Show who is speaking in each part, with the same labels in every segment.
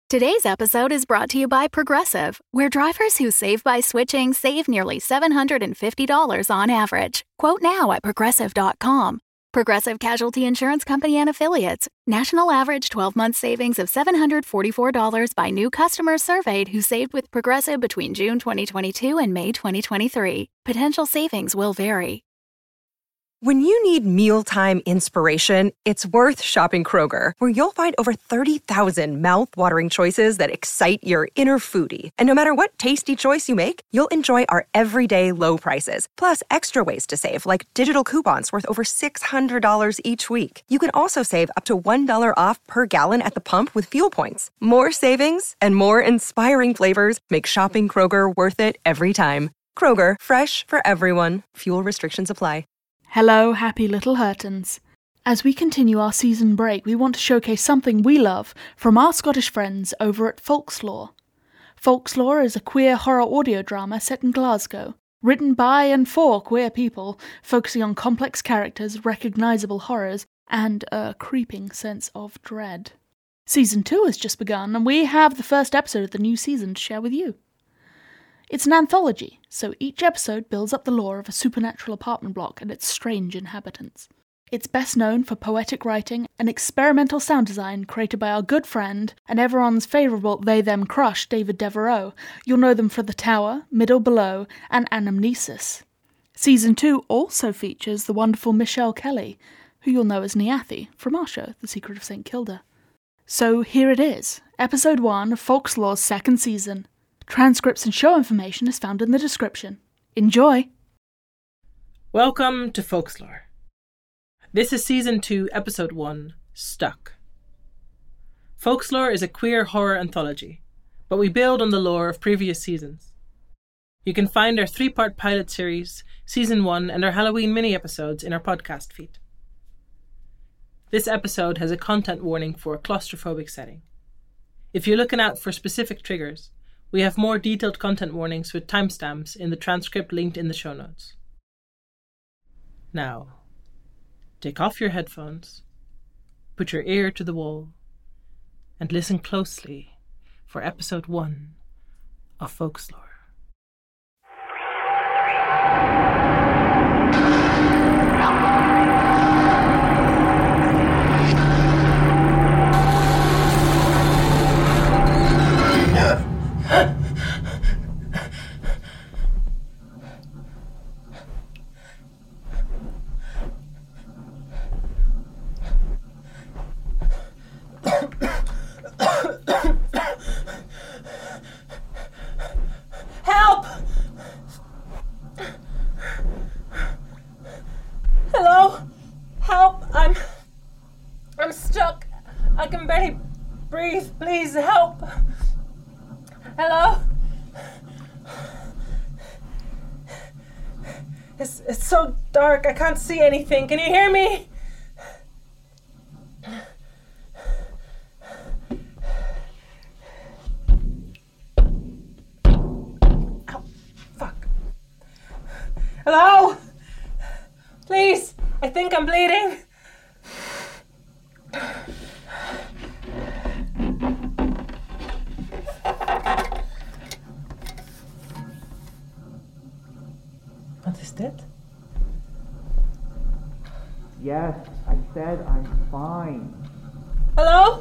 Speaker 1: Today's episode is brought to you by Progressive, where drivers who save by switching save nearly $750 on average. Quote now at Progressive.com. Progressive Casualty Insurance Company and Affiliates. National average 12-month savings of $744 by new customers surveyed who saved with Progressive between June 2022 and May 2023. Potential savings will vary.
Speaker 2: When you need mealtime inspiration, it's worth shopping Kroger, where you'll find over 30,000 mouth-watering choices that excite your inner foodie. And no matter what tasty choice you make, you'll enjoy our everyday low prices, plus extra ways to save, like digital coupons worth over $600 each week. You can also save up to $1 off per gallon at the pump with fuel points. More savings and more inspiring flavors make shopping Kroger worth it every time. Kroger, fresh for everyone. Fuel restrictions apply.
Speaker 3: Hello, happy little Hurtons. As we continue our season break, we want to showcase something we love from our Scottish friends over at Folkslaw. Folkslaw is a queer horror audio drama set in Glasgow, written by and for queer people, focusing on complex characters, recognisable horrors, and a creeping sense of dread. Season 2 has just begun, and we have the first episode of the new season to share with you. It's an anthology, so each episode builds up the lore of a supernatural apartment block and its strange inhabitants. It's best known for poetic writing and experimental sound design created by our good friend and everyone's favourable they-them crush, David Devereaux. You'll know them for The Tower, Middle Below, and Anamnesis. Season 2 also features the wonderful Michelle Kelly, who you'll know as Niathi from our show, The Secret of St. Kilda. So here it is, Episode 1 of Folkslaw's second season. Transcripts and show information is found in the description. Enjoy!
Speaker 4: Welcome to Folkslore. This is Season 2, Episode 1, Stuck. Folkslore is a queer horror anthology, but we build on the lore of previous seasons. You can find our 3-part pilot series, Season 1, and our Halloween mini-episodes in our podcast feed. This episode has a content warning for a claustrophobic setting. If you're looking out for specific triggers, we have more detailed content warnings with timestamps in the transcript linked in the show notes. Now, take off your headphones, put your ear to the wall, and listen closely for Episode 1 of Folkslore.
Speaker 5: Help! Hello? Help! I'm stuck. I can barely breathe. Please help. Hello? It's so dark. I can't see anything. Can you hear me? Ow, fuck. Hello? Please, I think I'm bleeding. What is that?
Speaker 6: Yes, I said I'm fine.
Speaker 5: Hello?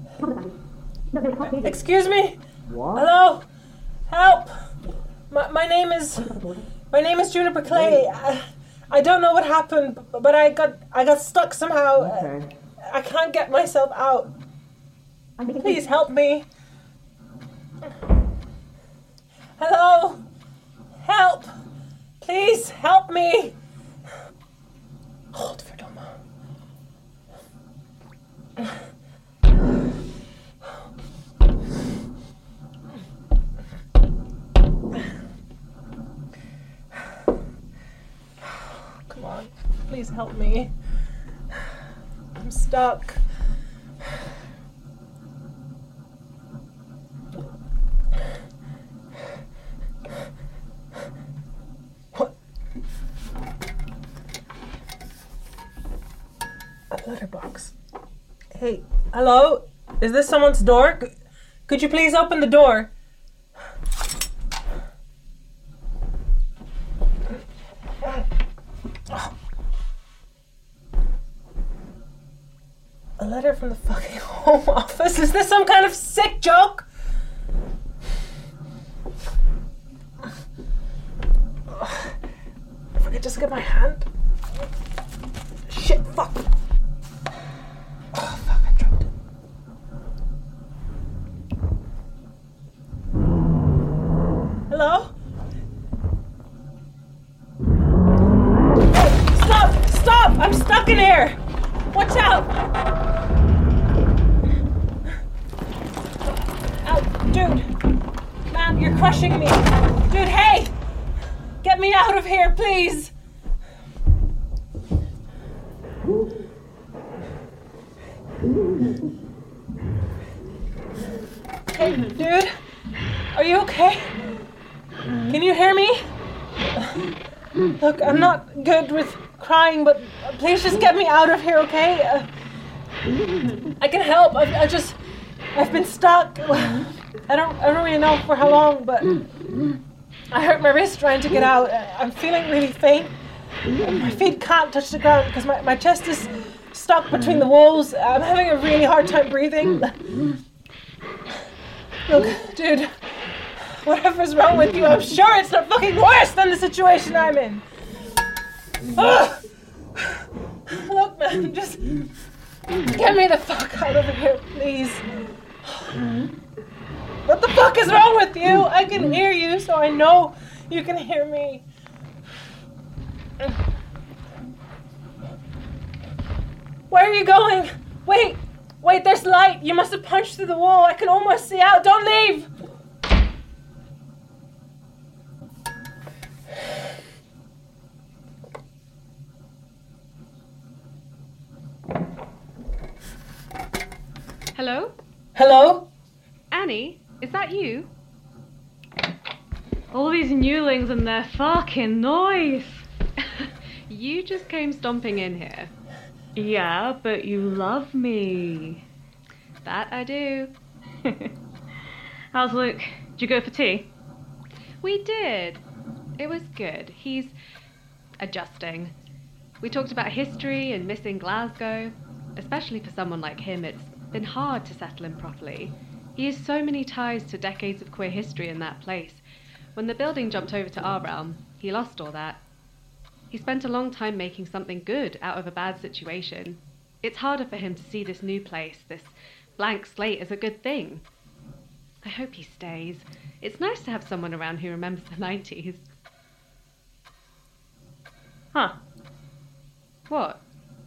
Speaker 5: Excuse me?
Speaker 6: What?
Speaker 5: Hello? Help! My name is Juniper Clay. I don't know what happened, but I got stuck somehow.
Speaker 6: Okay.
Speaker 5: I can't get myself out. Please help me. Hello? Help! Please help me. Hold for Doma. Come on, please help me. I'm stuck. What? A letterbox. Hey, hello? Is this someone's door? Could you please open the door? A letter from the fucking Home Office? Is this some kind of sick joke? If I could just get my hand. Shit, fuck. Oh, fuck, I dropped it. Hello? Hey, stop! I'm stuck in here! Watch out! Ow, dude! Man, you're crushing me! Dude, hey! Get me out of here, please! Hey, dude? Are you okay? Can you hear me? Look, I'm not good with crying, but please just get me out of here, okay? I can help. I've been stuck. I don't really know for how long, but I hurt my wrist trying to get out. I'm feeling really faint. My feet can't touch the ground because my chest is stuck between the walls. I'm having a really hard time breathing. Look, dude, whatever's wrong with you, I'm sure it's not fucking worse than the situation I'm in. Ugh. Look, man, just get me the fuck out of here, please. What the fuck is wrong with you? I can hear you, so I know you can hear me. Where are you going? Wait, there's light. You must have punched through the wall. I can almost see out. Don't leave!
Speaker 7: Hello?
Speaker 5: Hello?
Speaker 7: Annie, is that you? All these newlings and their fucking noise! You just came stomping in here. Yeah, but you love me. That I do. How's Luke? Did you go for tea? We did. It was good. He's adjusting. We talked about history and missing Glasgow. Especially for someone like him, it's been hard to settle him properly. He has so many ties to decades of queer history in that place. When the building jumped over to our realm, he lost all that. He spent a long time making something good out of a bad situation. It's harder for him to see this new place, this blank slate, as a good thing. I hope he stays. It's nice to have someone around who remembers the 90s. Huh. What?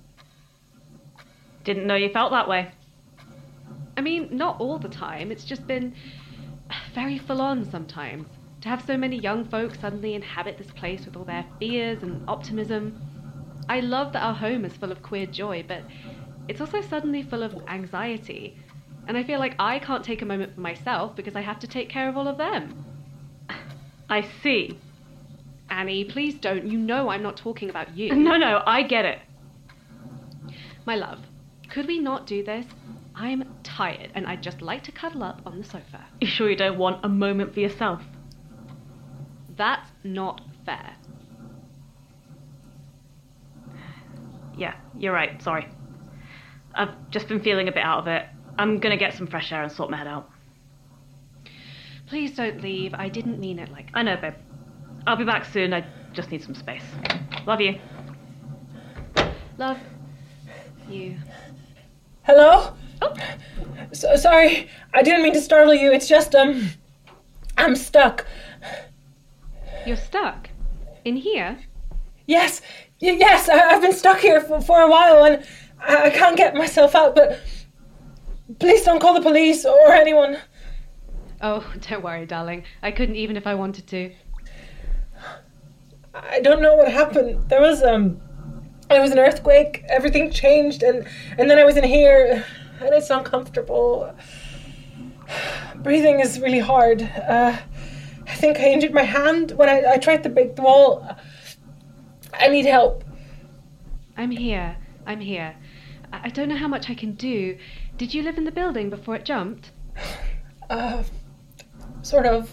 Speaker 7: Didn't know you felt that way. I mean, not all the time. It's just been very full on sometimes. To have so many young folks suddenly inhabit this place with all their fears and optimism. I love that our home is full of queer joy, but it's also suddenly full of anxiety. And I feel like I can't take a moment for myself because I have to take care of all of them. I see. Annie, please don't. You know I'm not talking about you. No, I get it. My love, could we not do this? I'm tired and I'd just like to cuddle up on the sofa. You sure you don't want a moment for yourself? That's not fair. Yeah, you're right, sorry. I've just been feeling a bit out of it. I'm gonna get some fresh air and sort my head out. Please don't leave. I didn't mean it like that. I know, babe. I'll be back soon. I just need some space. Love you. Love you.
Speaker 5: Hello?
Speaker 7: Oh.
Speaker 5: Sorry, I didn't mean to startle you. It's just, I'm stuck.
Speaker 7: You're stuck? In here?
Speaker 5: Yes, I've been stuck here for a while and I can't get myself out, but please don't call the police or anyone.
Speaker 7: Oh, don't worry, darling. I couldn't even if I wanted to.
Speaker 5: I don't know what happened. There was an earthquake, everything changed, and then I was in here, and it's uncomfortable. Breathing is really hard. I think I injured my hand when I tried to break the wall. I need help.
Speaker 7: I'm here. I don't know how much I can do. Did you live in the building before it jumped?
Speaker 5: Sort of.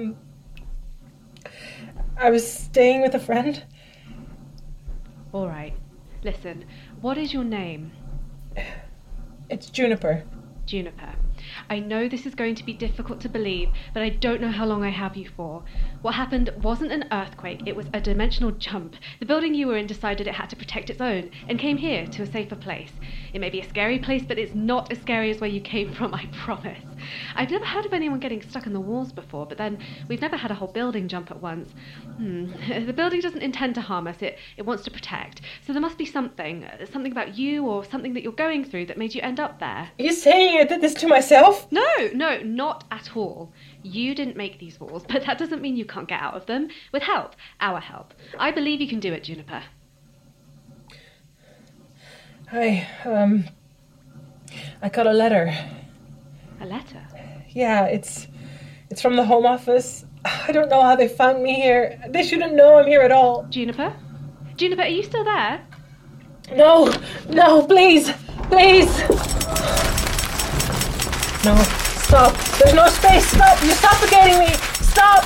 Speaker 5: I was staying with a friend.
Speaker 7: All right. Listen, what is your name?
Speaker 5: It's Juniper.
Speaker 7: Juniper. I know this is going to be difficult to believe, but I don't know how long I have you for. What happened wasn't an earthquake, it was a dimensional jump. The building you were in decided it had to protect its own, and came here to a safer place. It may be a scary place, but it's not as scary as where you came from, I promise. I've never heard of anyone getting stuck in the walls before, but then we've never had a whole building jump at once. The building doesn't intend to harm us, it wants to protect. So there must be something about you or something that you're going through that made you end up there.
Speaker 5: Are you saying I did this to myself?
Speaker 7: No, not at all. You didn't make these walls, but that doesn't mean you can't get out of them. With help, our help. I believe you can do it, Juniper.
Speaker 5: I got a letter.
Speaker 7: A letter?
Speaker 5: Yeah, it's from the Home Office. I don't know how they found me here. They shouldn't know I'm here at all.
Speaker 7: Juniper? Juniper, are you still there?
Speaker 5: No, please. No, stop. There's no space. Stop. You're suffocating me. Stop.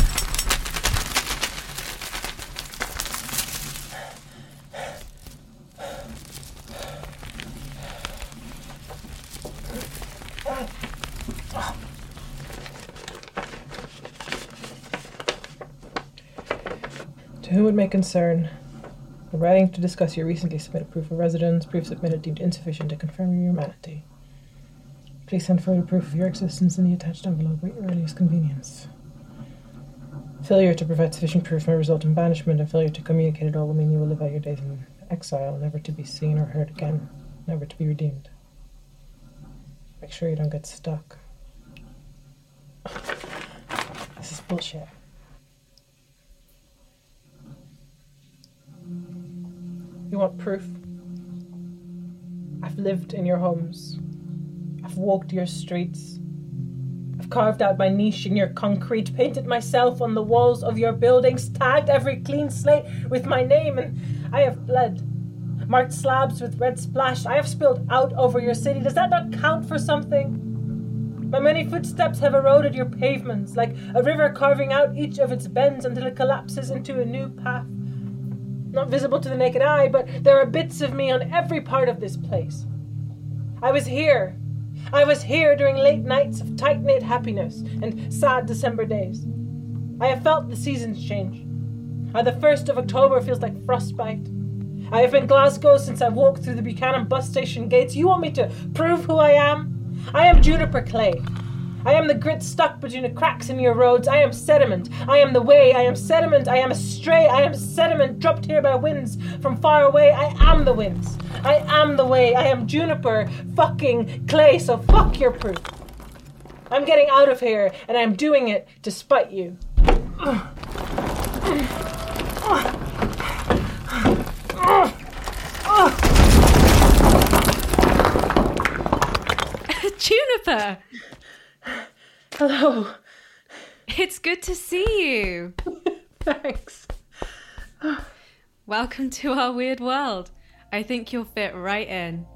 Speaker 5: To whom it may concern, we're writing to discuss your recently submitted proof of residence, proof submitted deemed insufficient to confirm your humanity. Please send further proof of your existence in the attached envelope at your earliest convenience. Failure to provide sufficient proof may result in banishment, and failure to communicate at all will mean you will live out your days in exile, never to be seen or heard again, never to be redeemed. Make sure you don't get stuck. This is bullshit. You want proof? I've lived in your homes. I've walked your streets. I've carved out my niche in your concrete, painted myself on the walls of your buildings, tagged every clean slate with my name, and I have bled. Marked slabs with red splash. I have spilled out over your city. Does that not count for something? My many footsteps have eroded your pavements, like a river carving out each of its bends until it collapses into a new path. Not visible to the naked eye, but there are bits of me on every part of this place. I was here during late nights of tight-knit happiness and sad December days. I have felt the seasons change. How the 1st of October feels like frostbite. I have been Glasgow since I walked through the Buchanan bus station gates. You want me to prove who I am? I am Juniper Clay. I am the grit stuck between the cracks in your roads. I am sediment. I am the way. I am sediment. I am a stray. I am sediment dropped here by winds from far away. I am the winds. I am the way. I am Juniper fucking Clay, so fuck your proof. I'm getting out of here, and I'm doing it despite you.
Speaker 7: Juniper!
Speaker 5: Hello.
Speaker 7: It's good to see you.
Speaker 5: Thanks.
Speaker 7: Welcome to our weird world. I think you'll fit right in.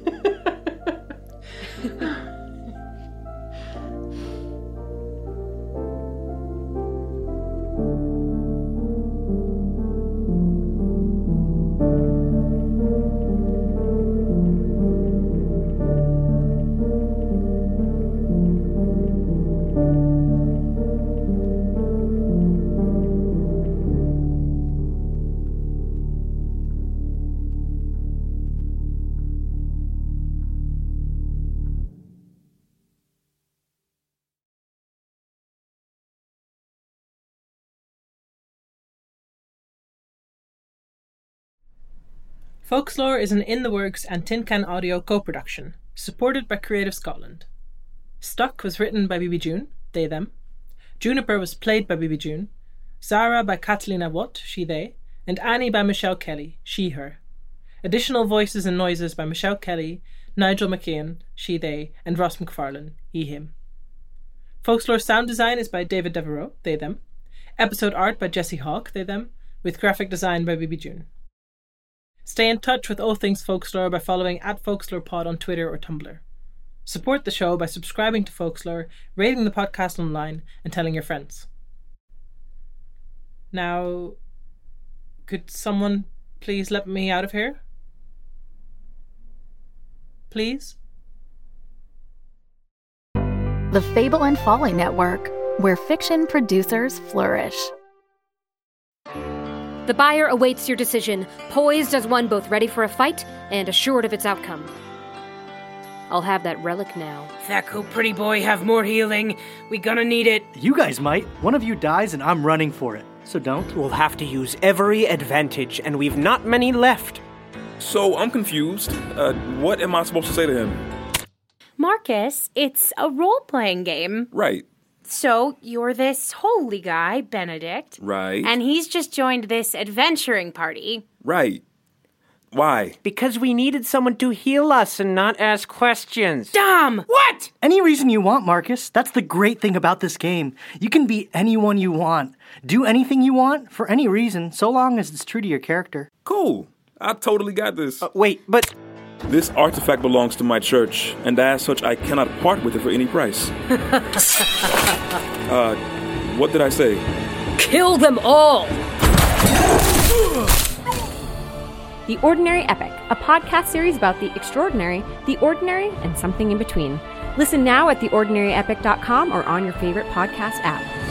Speaker 4: Folklore is an In the Works and Tin Can Audio co-production, supported by Creative Scotland. Stuck was written by Bibi June, they, them. Juniper was played by Bibi June. Zara by Catalina Watt, she, they. And Annie by Michelle Kelly, she, her. Additional voices and noises by Michelle Kelly, Nigel McKeon, she, they, and Ross McFarlane, he, him. Folklore sound design is by David Devereaux, they, them. Episode art by Jesse Hawk, they, them, with graphic design by Bibi June. Stay in touch with all things Folklore by following @FolklorePod on Twitter or Tumblr. Support the show by subscribing to Folklore, rating the podcast online, and telling your friends. Now, could someone please let me out of here? Please?
Speaker 1: The Fable and Folly Network, where fiction producers flourish.
Speaker 8: The buyer awaits your decision, poised as one both ready for a fight and assured of its outcome. I'll have that relic now.
Speaker 9: Thaku, pretty boy, have more healing. We gonna need it.
Speaker 10: You guys might. One of you dies and I'm running for it. So don't.
Speaker 11: We'll have to use every advantage, and we've not many left.
Speaker 12: So, I'm confused. What am I supposed to say to him?
Speaker 13: Marcus, it's a role-playing game.
Speaker 12: Right.
Speaker 13: So, you're this holy guy, Benedict.
Speaker 12: Right.
Speaker 13: And he's just joined this adventuring party.
Speaker 12: Right. Why?
Speaker 11: Because we needed someone to heal us and not ask questions.
Speaker 13: Dom!
Speaker 11: What?
Speaker 10: Any reason you want, Marcus. That's the great thing about this game. You can be anyone you want. Do anything you want for any reason, so long as it's true to your character.
Speaker 12: Cool. I totally got this.
Speaker 11: Wait, but...
Speaker 12: This artifact belongs to my church, and as such, I cannot part with it for any price. What did I say?
Speaker 8: Kill them all!
Speaker 14: The Ordinary Epic, a podcast series about the extraordinary, the ordinary, and something in between. Listen now at theordinaryepic.com or on your favorite podcast app.